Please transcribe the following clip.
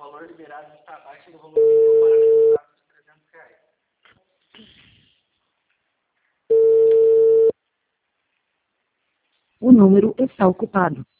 valor liberado está abaixo do valor mínimo para negociar de R$ 300. O número está ocupado.